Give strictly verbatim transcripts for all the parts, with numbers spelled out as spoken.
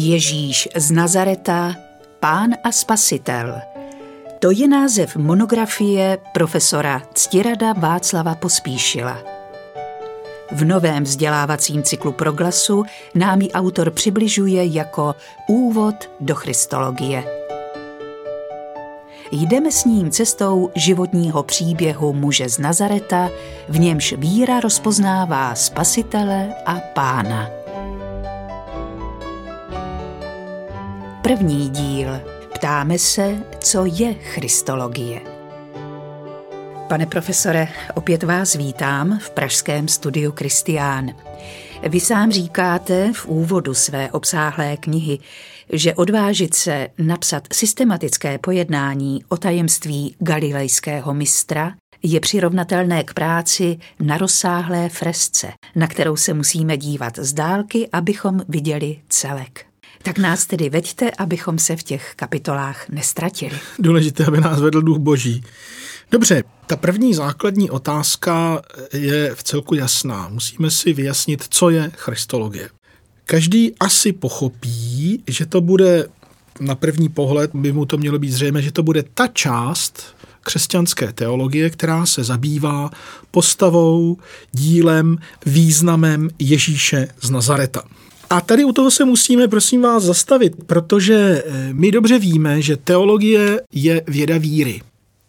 Ježíš z Nazareta, Pán a Spasitel. To je název monografie profesora Ctirada Václava Pospíšila. V novém vzdělávacím cyklu Proglasu nám ji autor přibližuje jako úvod do christologie. Jdeme s ním cestou životního příběhu muže z Nazareta, v němž víra rozpoznává Spasitele a Pána. První díl. Ptáme se, co je christologie. Pane profesore, opět vás vítám v pražském studiu Kristián. Vy sám říkáte v úvodu své obsáhlé knihy, že odvážit se napsat systematické pojednání o tajemství galilejského mistra je přirovnatelné k práci na rozsáhlé fresce, na kterou se musíme dívat z dálky, abychom viděli celek. Tak nás tedy veďte, abychom se v těch kapitolách nestratili. Důležité, aby nás vedl duch boží. Dobře, ta první základní otázka je v celku jasná. Musíme si vyjasnit, co je christologie. Každý asi pochopí, že to bude, na první pohled by mu to mělo být zřejmé, že to bude ta část křesťanské teologie, která se zabývá postavou, dílem, významem Ježíše z Nazareta. A tady u toho se musíme, prosím vás, zastavit, protože my dobře víme, že teologie je věda víry.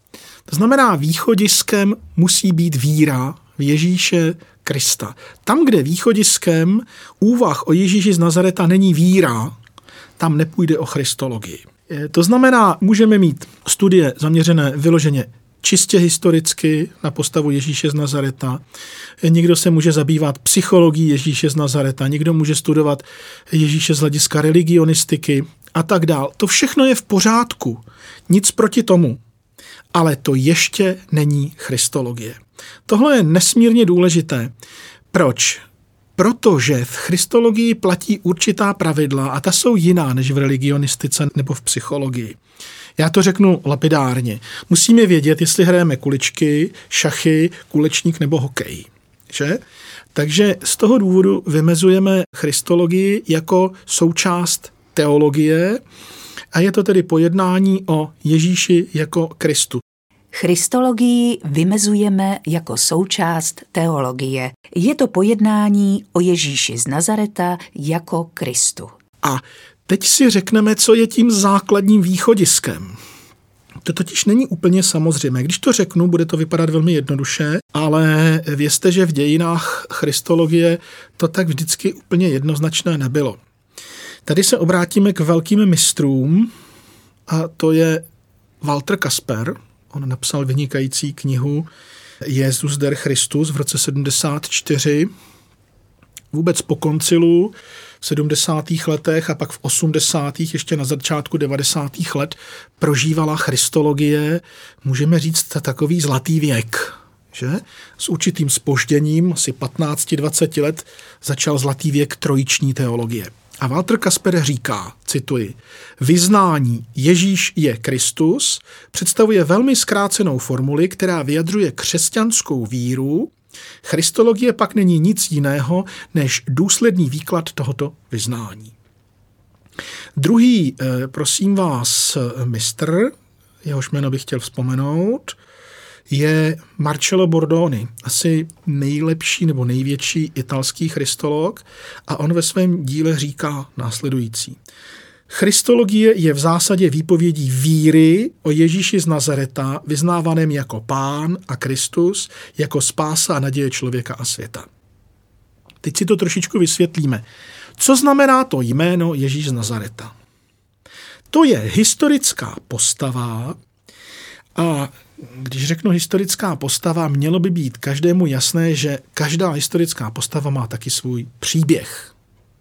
To znamená, východiskem musí být víra v Ježíše Krista. Tam, kde východiskem úvah o Ježíši z Nazareta není víra, tam nepůjde o christologii. To znamená, můžeme mít studie zaměřené vyloženě čistě historicky na postavu Ježíše z Nazareta. Někdo se může zabývat psychologií Ježíše z Nazareta, někdo může studovat Ježíše z hlediska religionistiky a tak dál. To všechno je v pořádku, nic proti tomu, ale to ještě není christologie. Tohle je nesmírně důležité. Proč? Protože v christologii platí určitá pravidla a ta jsou jiná než v religionistice nebo v psychologii. Já to řeknu lapidárně. Musíme vědět, jestli hrajeme kuličky, šachy, kulečník nebo hokej. Že? Takže z toho důvodu vymezujeme christologii jako součást teologie a je to tedy pojednání o Ježíši jako Kristu. Christologii vymezujeme jako součást teologie. Je to pojednání o Ježíši z Nazareta jako Kristu. A teď si řekneme, co je tím základním východiskem. To totiž není úplně samozřejmé. Když to řeknu, bude to vypadat velmi jednoduše, ale vězte, že v dějinách christologie to tak vždycky úplně jednoznačné nebylo. Tady se obrátíme k velkým mistrům a to je Walter Kasper. On napsal vynikající knihu Jesus der Christus v roce sedmdesát čtyři. Vůbec po koncilu v sedmdesátých letech a pak v osmdesátých ještě na začátku devadesátých let prožívala christologie, můžeme říct, takový zlatý věk. Že? S určitým zpožděním, asi patnáct dvacet let, začal zlatý věk trojiční teologie. A Walter Kasper říká, cituji, vyznání Ježíš je Kristus představuje velmi zkrácenou formuli, která vyjadřuje křesťanskou víru. Christologie pak není nic jiného, než důsledný výklad tohoto vyznání. Druhý, prosím vás, mistr, jehož jméno bych chtěl vzpomenout, je Marcello Bordoni, asi nejlepší nebo největší italský christolog a on ve svém díle říká následující. Christologie je v zásadě výpovědí víry o Ježíši z Nazareta, vyznávaném jako Pán a Kristus, jako spása a naděje člověka a světa. Teď si to trošičku vysvětlíme. Co znamená to jméno Ježíš z Nazareta? To je historická postava a když řeknu historická postava, mělo by být každému jasné, že každá historická postava má taky svůj příběh.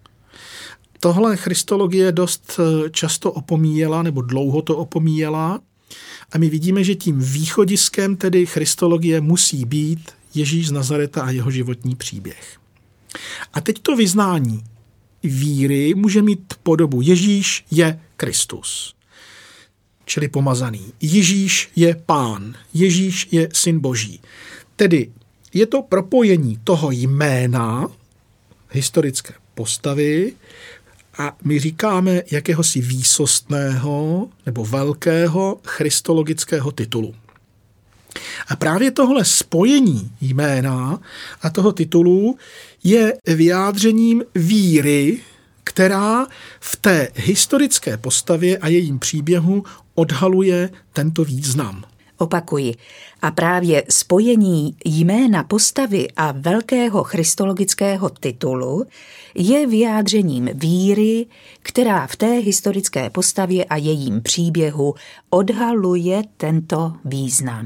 Tohle christologie dost často opomíjela, nebo dlouho to opomíjela a my vidíme, že tím východiskem tedy christologie musí být Ježíš z Nazareta a jeho životní příběh. A teď to vyznání víry může mít podobu Ježíš je Kristus, čili pomazaný. Ježíš je Pán, Ježíš je Syn Boží. Tedy je to propojení toho jména historické postavy a my říkáme jakéhosi výsostného nebo velkého christologického titulu. A právě tohle spojení jména a toho titulu je vyjádřením víry, která v té historické postavě a jejím příběhu odhaluje tento význam. Opakuji. A právě spojení jména postavy a velkého christologického titulu je vyjádřením víry, která v té historické postavě a jejím příběhu odhaluje tento význam.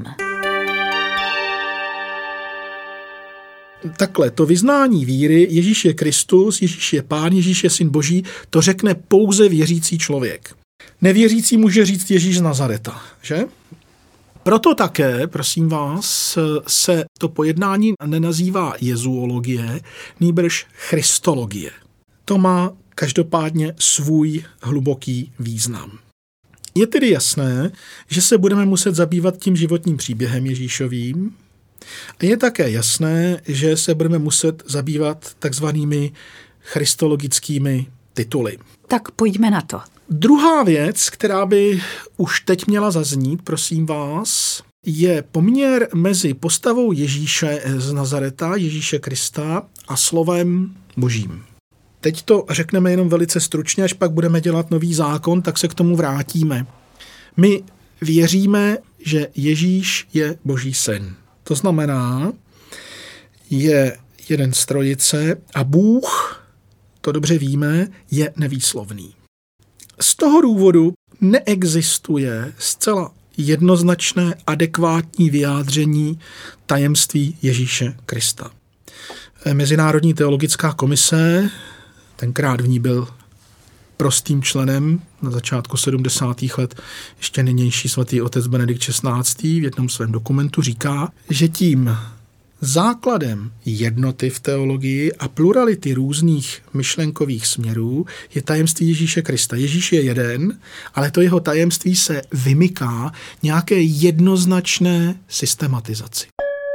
Takhle, to vyznání víry, Ježíš je Kristus, Ježíš je Pán, Ježíš je Syn Boží, to řekne pouze věřící člověk. Nevěřící může říct Ježíš z Nazareta, že? Proto také, prosím vás, se to pojednání nenazývá jezuologie, nýbrž christologie. To má každopádně svůj hluboký význam. Je tedy jasné, že se budeme muset zabývat tím životním příběhem Ježíšovým. A je také jasné, že se budeme muset zabývat takzvanými christologickými tituly. Tak pojďme na to. Druhá věc, která by už teď měla zaznít, prosím vás, je poměr mezi postavou Ježíše z Nazareta, Ježíše Krista a slovem Božím. Teď to řekneme jenom velice stručně, až pak budeme dělat nový zákon, tak se k tomu vrátíme. My věříme, že Ježíš je Boží syn. To znamená, je jeden z trojice a Bůh, to dobře víme, je nevýslovný. Z toho důvodu neexistuje zcela jednoznačné, adekvátní vyjádření tajemství Ježíše Krista. Mezinárodní teologická komise, tenkrát v ní byl prostým členem na začátku sedmdesátých let ještě nynější svatý otec Benedikt šestnáctý v jednom svém dokumentu říká, že tím základem jednoty v teologii a plurality různých myšlenkových směrů je tajemství Ježíše Krista. Ježíš je jeden, ale to jeho tajemství se vymyká nějaké jednoznačné systematizaci.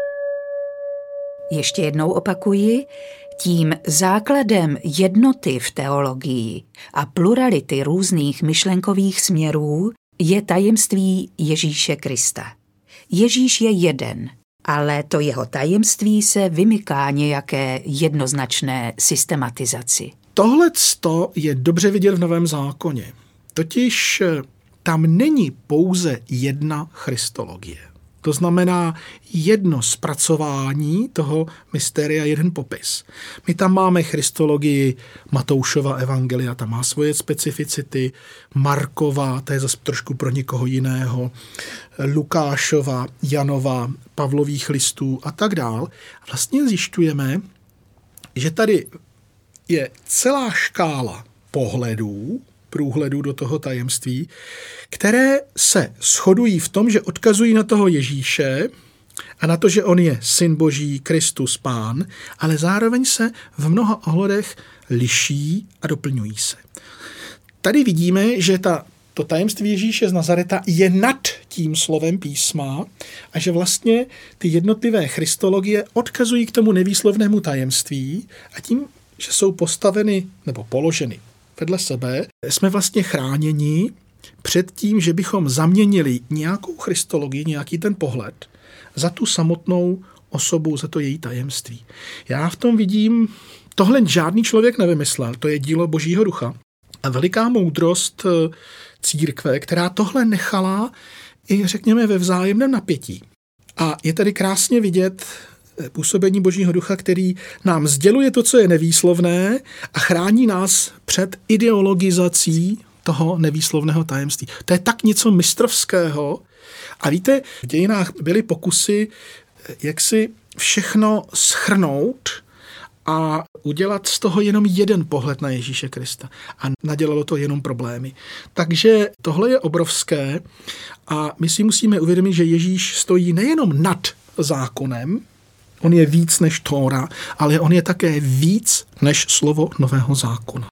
Ještě jednou opakuji, tím základem jednoty v teologii a plurality různých myšlenkových směrů je tajemství Ježíše Krista. Ježíš je jeden, ale to jeho tajemství se vymyká nějaké jednoznačné systematizaci. Tohleto je dobře vidět v Novém zákoně. Totiž tam není pouze jedna christologie. To znamená jedno zpracování toho mystéria, jeden popis. My tam máme christologii Matoušova evangelia, ta má svoje specificity, Markova, to je zase trošku pro někoho jiného, Lukášova, Janova, Pavlových listů a tak dál. Vlastně zjišťujeme, že tady je celá škála pohledů, průhledu do toho tajemství, které se shodují v tom, že odkazují na toho Ježíše a na to, že on je Syn Boží, Kristus, Pán, ale zároveň se v mnoha ohledech liší a doplňují se. Tady vidíme, že ta, to tajemství Ježíše z Nazareta je nad tím slovem písma a že vlastně ty jednotlivé christologie odkazují k tomu nevýslovnému tajemství a tím, že jsou postaveny nebo položeny vedle sebe, jsme vlastně chráněni před tím, že bychom zaměnili nějakou christologii, nějaký ten pohled za tu samotnou osobu, za to její tajemství. Já v tom vidím, tohle žádný člověk nevymyslel, to je dílo Božího ducha a veliká moudrost církve, která tohle nechala i řekněme ve vzájemném napětí. A je tady krásně vidět působení Božího ducha, který nám sděluje to, co je nevýslovné a chrání nás před ideologizací toho nevýslovného tajemství. To je tak něco mistrovského. A víte, v dějinách byly pokusy, jak si všechno shrnout a udělat z toho jenom jeden pohled na Ježíše Krista. A nadělalo to jenom problémy. Takže tohle je obrovské a my si musíme uvědomit, že Ježíš stojí nejenom nad zákonem, on je víc než Tóra, ale on je také víc než slovo Nového zákona.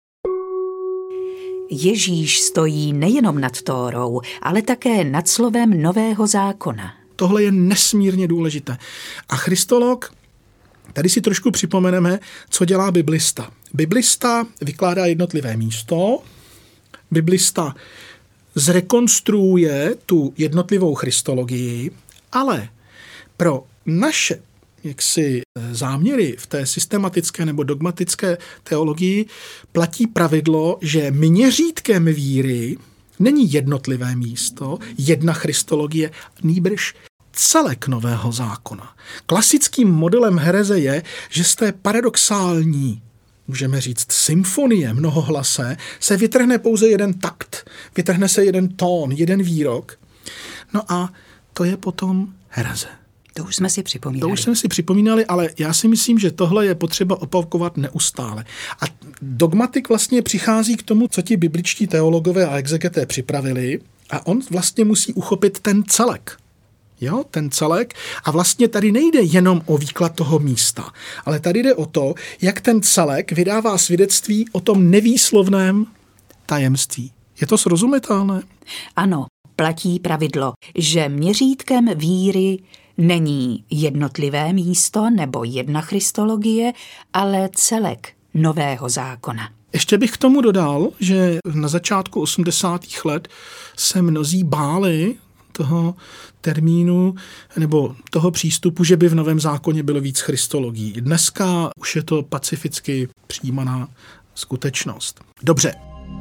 Ježíš stojí nejenom nad Tórou, ale také nad slovem Nového zákona. Tohle je nesmírně důležité. A christolog, tady si trošku připomeneme, co dělá biblista. biblista vykládá jednotlivé místo, biblista zrekonstruuje tu jednotlivou christologii, ale pro naše jaksi záměry v té systematické nebo dogmatické teologii platí pravidlo, že měřítkem víry není jednotlivé místo, jedna christologie, nýbrž celek Nového zákona. Klasickým modelem hereze je, že z té paradoxální, můžeme říct symfonie mnohohlasé, se vytrhne pouze jeden takt, vytrhne se jeden tón, jeden výrok. No a to je potom hereze. To už jsme si připomínali. To už jsme si připomínali, ale já si myslím, že tohle je potřeba opakovat neustále. A dogmatik vlastně přichází k tomu, co ti bibličtí teologové a exegeté připravili, a on vlastně musí uchopit ten celek. Jo, ten celek. A vlastně tady nejde jenom o výklad toho místa, ale tady jde o to, jak ten celek vydává svědectví o tom nevýslovném tajemství. Je to srozumitelné? Ano, platí pravidlo, že měřítkem víry není jednotlivé místo nebo jedna christologie, ale celek Nového zákona. Ještě bych k tomu dodal, že na začátku osmdesátých let se mnozí báli toho termínu nebo toho přístupu, že by v Novém zákoně bylo víc christologií. Dneska už je to pacificky přijímaná skutečnost. Dobře.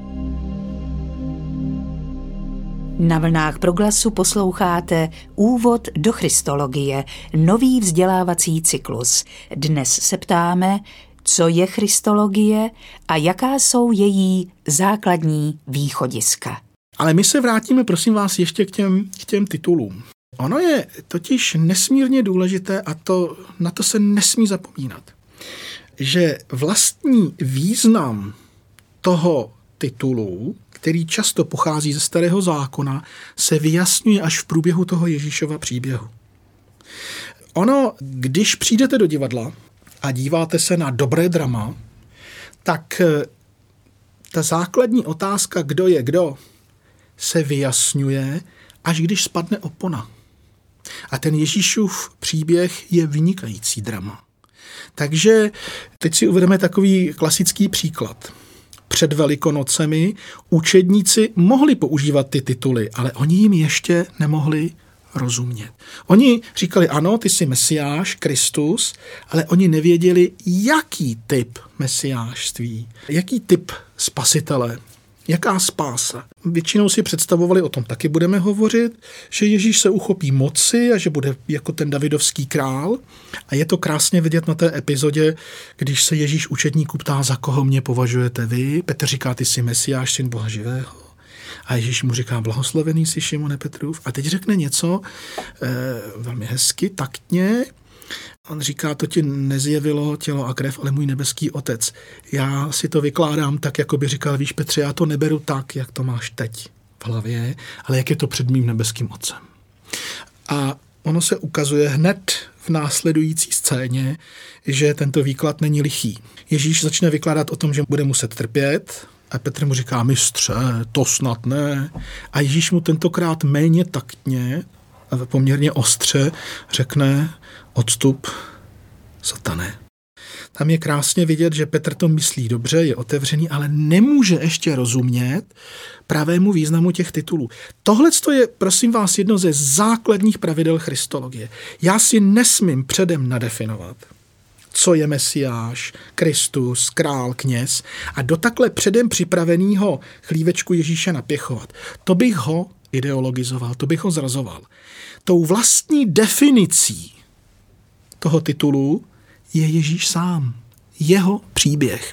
Na vlnách Proglasu posloucháte Úvod do christologie, nový vzdělávací cyklus. Dnes se ptáme, co je christologie a jaká jsou její základní východiska. Ale my se vrátíme, prosím vás, ještě k těm, k těm titulům. Ono je totiž nesmírně důležité, a to, na to se nesmí zapomínat, že vlastní význam toho titulu, který často pochází ze Starého zákona, se vyjasňuje až v průběhu toho Ježíšova příběhu. Ono, když přijdete do divadla a díváte se na dobré drama, tak ta základní otázka, kdo je kdo, se vyjasňuje, až když spadne opona. A ten Ježíšův příběh je vynikající drama. Takže teď si uvedeme takový klasický příklad. Před Velikonocemi učedníci mohli používat ty tituly, ale oni jim ještě nemohli rozumět. Oni říkali, ano, ty jsi Mesiáš, Kristus, ale oni nevěděli, jaký typ mesiášství, jaký typ spasitele, jaká spása. Většinou si představovali, o tom taky budeme hovořit, že Ježíš se uchopí moci a že bude jako ten davidovský král. A je to krásně vidět na té epizodě, když se Ježíš učedníků ptá, za koho mě považujete vy. Petr říká, ty jsi Mesiáš, syn Boha živého. A Ježíš mu říká, blahoslavený jsi, Šimone Petrův. A teď řekne něco eh, velmi hezky, taktně. On říká, to ti nezjevilo tělo a krev, ale můj nebeský otec. Já si to vykládám tak, jako by říkal, víš Petře, já to neberu tak, jak to máš teď v hlavě, ale jak je to před mým nebeským otcem. A ono se ukazuje hned v následující scéně, že tento výklad není lichý. Ježíš začne vykládat o tom, že bude muset trpět, a Petr mu říká, mistře, to snad ne. A Ježíš mu tentokrát méně taktně a poměrně ostře řekne, odstup, satane. Tam je krásně vidět, že Petr to myslí dobře, je otevřený, ale nemůže ještě rozumět pravému významu těch titulů. Tohle je, prosím vás, jedno ze základních pravidel christologie. Já si nesmím předem nadefinovat, co je Mesiáš, Kristus, král, kněz a do takhle předem připraveného chlívečku Ježíše napěchovat. To bych ho ideologizoval, to bych ho zrazoval. Tou vlastní definicí toho titulu je Ježíš sám, jeho příběh.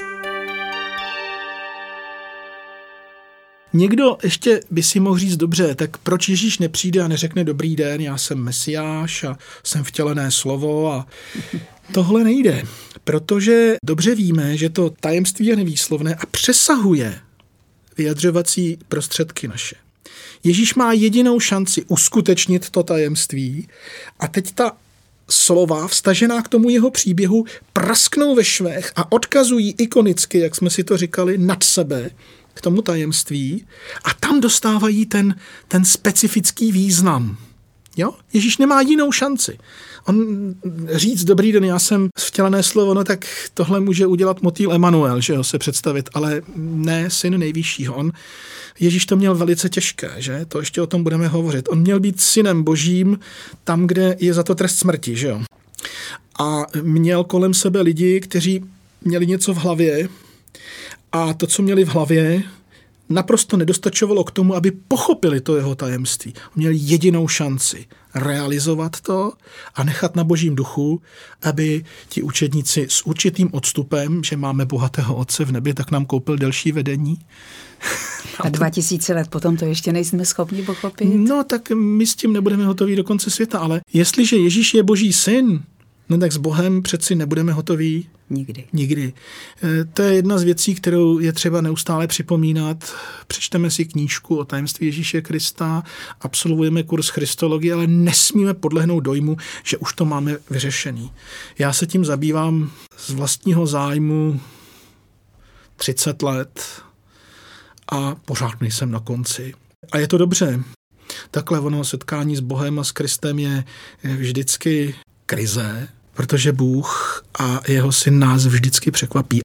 Někdo ještě by si mohl říct, dobře, tak proč Ježíš nepřijde a neřekne dobrý den, já jsem Mesiáš a jsem vtělené slovo a tohle nejde, protože dobře víme, že to tajemství je nevýslovné a přesahuje vyjadřovací prostředky naše. Ježíš má jedinou šanci uskutečnit to tajemství a teď ta slova vztažená k tomu jeho příběhu prasknou ve švech a odkazují ikonicky, jak jsme si to říkali, nad sebe k tomu tajemství a tam dostávají ten, ten specifický význam. Jo? Ježíš nemá jinou šanci. On říct dobrý den, já jsem vtělené slovo, no tak tohle může udělat motýl Emanuel, že jo, se představit, ale ne syn nejvyššího. On, Ježíš to měl velice těžké, že? To ještě o tom budeme hovořit. On měl být synem božím tam, kde je za to trest smrti, že jo. A měl kolem sebe lidi, kteří měli něco v hlavě a to, co měli v hlavě, naprosto nedostačovalo k tomu, aby pochopili to jeho tajemství. Měl jedinou šanci realizovat to a nechat na božím duchu, aby ti učedníci s určitým odstupem, že máme bohatého otce v nebi, tak nám koupil delší vedení. A dva tisíce let potom to ještě nejsme schopni pochopit? No tak my s tím nebudeme hotoví do konce světa, ale jestliže Ježíš je boží syn, no tak s Bohem přeci nebudeme hotoví Nikdy. Nikdy. To je jedna z věcí, kterou je třeba neustále připomínat. Přečteme si knížku o tajemství Ježíše Krista, absolvujeme kurz Christologie, ale nesmíme podlehnout dojmu, že už to máme vyřešený. Já se tím zabývám z vlastního zájmu třicet let a pořád nejsem na konci. A je to dobře. Takhle ono setkání s Bohem a s Kristem je vždycky krize, protože Bůh a jeho syn nás vždycky překvapí.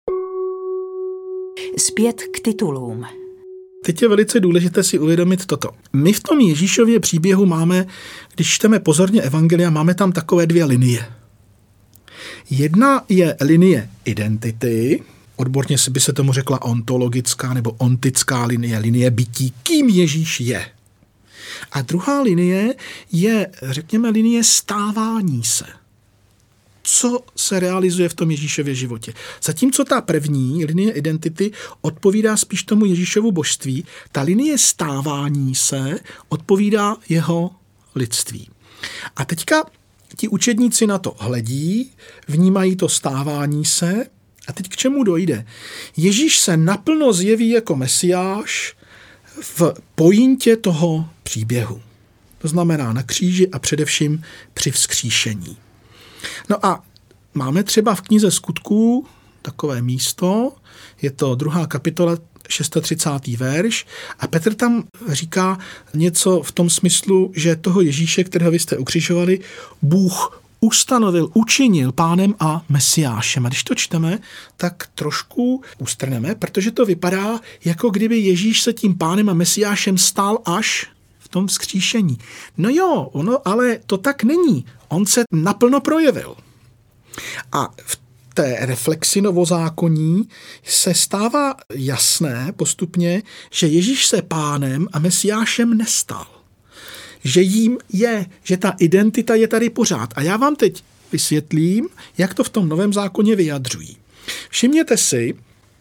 Zpět k titulům. Teď je velice důležité si uvědomit toto. My v tom Ježíšově příběhu máme, když čteme pozorně evangelia, máme tam takové dvě linie. Jedna je linie identity, odborně by se tomu řekla ontologická nebo ontická linie, linie bytí, kým Ježíš je. A druhá linie je, řekněme, linie stávání se. Co se realizuje v tom Ježíšově životě. Zatímco ta první linie identity odpovídá spíš tomu Ježíšovu božství, ta linie stávání se odpovídá jeho lidství. A teďka ti učedníci na to hledí, vnímají to stávání se a teď k čemu dojde? Ježíš se naplno zjeví jako Mesiáš v pointě toho příběhu. To znamená na kříži a především při vzkříšení. No a máme třeba v knize Skutků takové místo, je to druhá kapitola, třicátý šestý verš a Petr tam říká něco v tom smyslu, že toho Ježíše, kterého vy jste ukřižovali, Bůh ustanovil, učinil pánem a Mesiášem. A když to čteme, tak trošku ustrneme, protože to vypadá, jako kdyby Ježíš se tím pánem a Mesiášem stal až v tom vzkříšení. No jo, ono, ale to tak není. On se naplno projevil. A v té reflexi novozákonní se stává jasné postupně, že Ježíš se pánem a Mesiášem nestal. Že jím je, že ta identita je tady pořád. A já vám teď vysvětlím, jak to v tom novém zákoně vyjadřují. Všimněte si,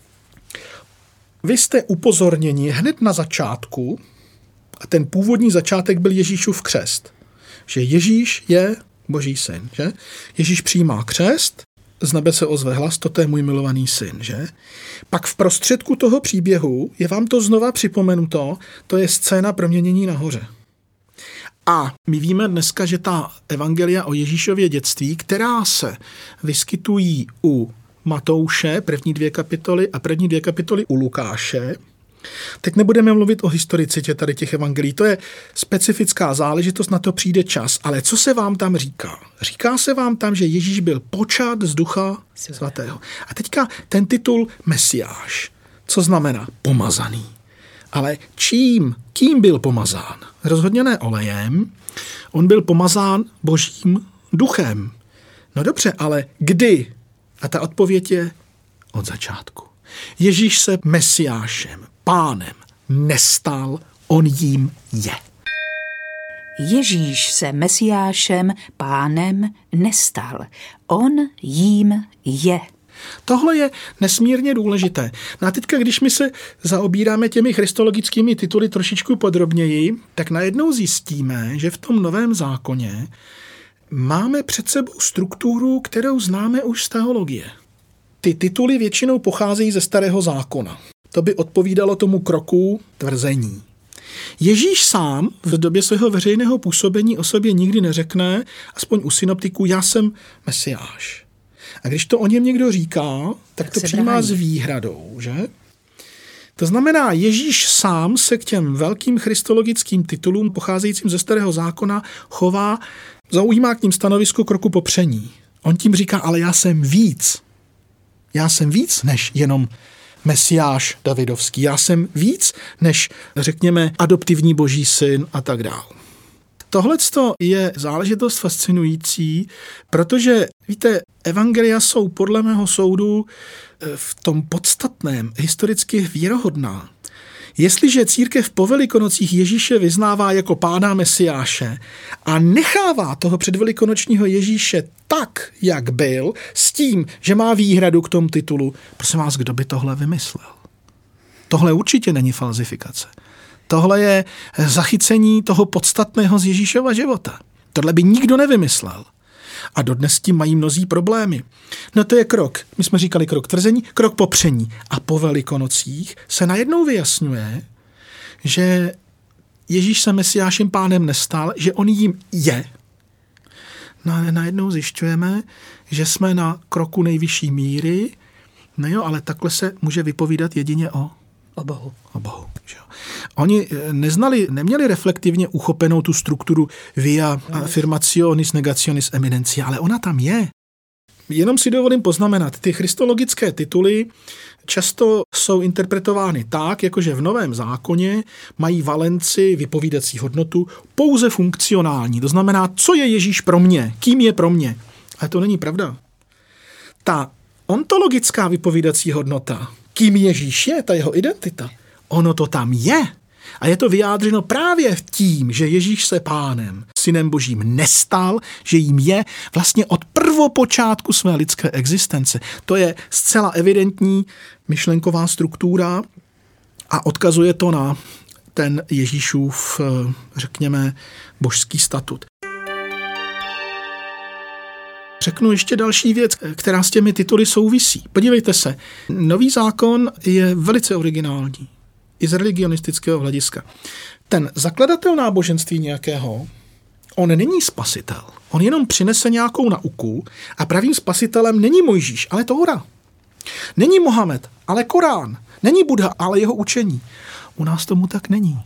vy jste upozorněni hned na začátku, a ten původní začátek byl Ježíšův křest, že Ježíš je Boží syn, že? Ježíš přijímá křest, z nebe se ozve hlas, toto je můj milovaný syn, že? Pak v prostředku toho příběhu je vám to znova připomenuto, to je scéna proměnění nahoře. A my víme dneska, že ta evangelia o Ježíšově dětství, která se vyskytují u Matouše, první dvě kapitoly a první dvě kapitoly u Lukáše, teď nebudeme mluvit o historicitě tady těch evangelií, to je specifická záležitost, na to přijde čas, ale co se vám tam říká? Říká se vám tam, že Ježíš byl počat z Ducha Svatého. A teďka ten titul Mesiáš, co znamená pomazaný. Ale čím, kým byl pomazán? Rozhodně ne olejem, on byl pomazán Božím duchem. No dobře, ale kdy? A ta odpověď je od začátku. Ježíš se Mesiášem, pánem, nestal, on jím je. Ježíš se Mesiášem, pánem, nestal, on jím je. Tohle je nesmírně důležité. No a teďka, když my se zaobíráme těmi christologickými tituly trošičku podrobněji, tak najednou zjistíme, že v tom novém zákoně máme před sebou strukturu, kterou známe už z teologie. Ty tituly většinou pocházejí ze starého zákona. To by odpovídalo tomu kroku tvrzení. Ježíš sám v době svého veřejného působení o sobě nikdy neřekne, aspoň u synoptiků, já jsem Mesiáš. A když to o něm někdo říká, tak, tak to přijímá s výhradou, že? To znamená, Ježíš sám se k těm velkým christologickým titulům pocházejícím ze Starého zákona chová, zaujímá k ním stanovisko kroku popření. On tím říká, ale já jsem víc. Já jsem víc než jenom Mesiáš Davidovský. Já jsem víc než, řekněme, adoptivní boží syn a tak dále. Tohleto je záležitost fascinující, protože, víte, evangelia jsou podle mého soudu v tom podstatném historicky věrohodná. Jestliže církev po Velikonocích Ježíše vyznává jako pána Mesiáše a nechává toho předvelikonočního Ježíše tak, jak byl, s tím, že má výhradu k tomu titulu, prosím vás, kdo by tohle vymyslel? Tohle určitě není falzifikace. Tohle je zachycení toho podstatného z Ježíšova života. Tohle by nikdo nevymyslel. A dodnes s tím mají mnozí problémy. No to je krok. My jsme říkali krok tvrzení, krok popření. A po Velikonocích se najednou vyjasňuje, že Ježíš se Mesiášem pánem nestal, že on jim je. No a najednou zjišťujeme, že jsme na kroku nejvyšší míry, no jo, ale takhle se může vypovídat jedině o O Bohu. O Bohu. Oni neznali, neměli reflektivně uchopenou tu strukturu via affirmationis negationis eminentia, ale ona tam je. Jenom si dovolím poznamenat, ty christologické tituly často jsou interpretovány tak, jakože v Novém zákoně mají valenci, vypovídací hodnotu, pouze funkcionální. To znamená, co je Ježíš pro mě, kým je pro mě. Ale to není pravda. Ta ontologická vypovídací hodnota, kým Ježíš je, ta jeho identita, ono to tam je. A je to vyjádřeno právě tím, že Ježíš se pánem, synem božím nestal, že jim je vlastně od prvopočátku své lidské existence. To je zcela evidentní myšlenková struktura a odkazuje to na ten Ježíšův, řekněme, božský statut. Řeknu ještě další věc, která s těmi tituly souvisí. Podívejte se, Nový zákon je velice originální i z religionistického hlediska. Ten zakladatel náboženství nějakého, on není spasitel. On jenom přinese nějakou nauku a pravým spasitelem není Mojžíš, ale Tóra. Není Mohamed, ale Korán. Není Buddha, ale jeho učení. U nás tomu tak není.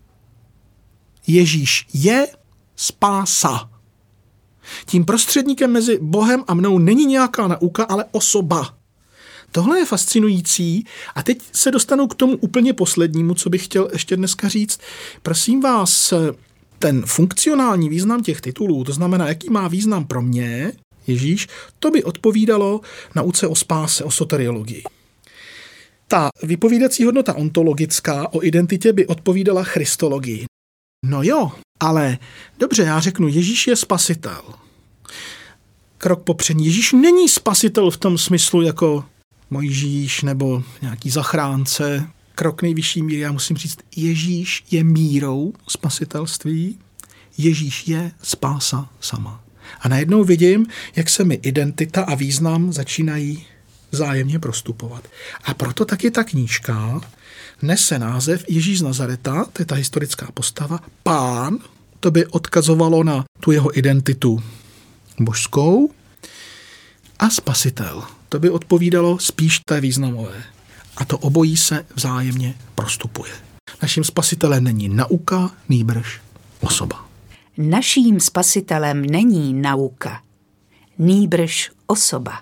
Ježíš je spása. Tím prostředníkem mezi Bohem a mnou není nějaká nauka, ale osoba. Tohle je fascinující a teď se dostanu k tomu úplně poslednímu, co bych chtěl ještě dneska říct. Prosím vás, ten funkcionální význam těch titulů, to znamená, jaký má význam pro mě, Ježíš, to by odpovídalo nauce o spáse, o soteriologii. Ta vypovídací hodnota ontologická o identitě by odpovídala christologii. No jo, ale dobře, já řeknu, Ježíš je spasitel. Krok popření. Ježíš není spasitel v tom smyslu jako Mojžíš nebo nějaký zachránce. Krok nejvyšší míry, já musím říct, Ježíš je mírou spasitelství, Ježíš je spása sama. A najednou vidím, jak se mi identita a význam začínají vzájemně prostupovat. A proto taky ta knížka nese název Ježíš z Nazareta, to je ta historická postava, Pán, to by odkazovalo na tu jeho identitu božskou, a spasitel, to by odpovídalo spíš té významové. A to obojí se vzájemně prostupuje. Naším spasitelem není nauka, nýbrž osoba. Naším spasitelem není nauka, nýbrž osoba.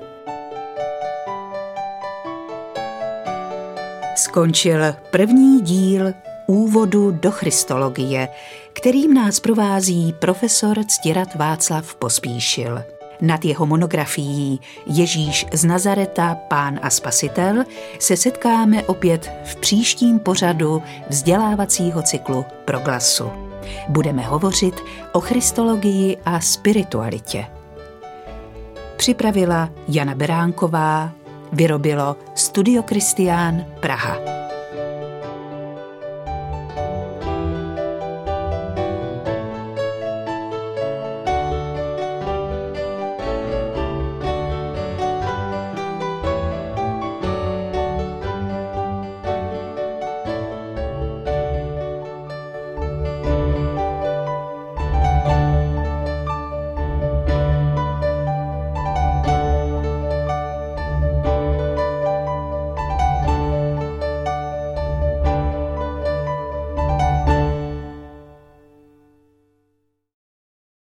Skončil první díl Úvodu do christologie, kterým nás provází profesor Ctirad Václav Pospíšil. Nad jeho monografií Ježíš z Nazareta, Pán a Spasitel se setkáme opět v příštím pořadu vzdělávacího cyklu Proglasu. Budeme hovořit o christologii a spiritualitě. Připravila Jana Beránková, vyrobilo Studio Kristián Praha.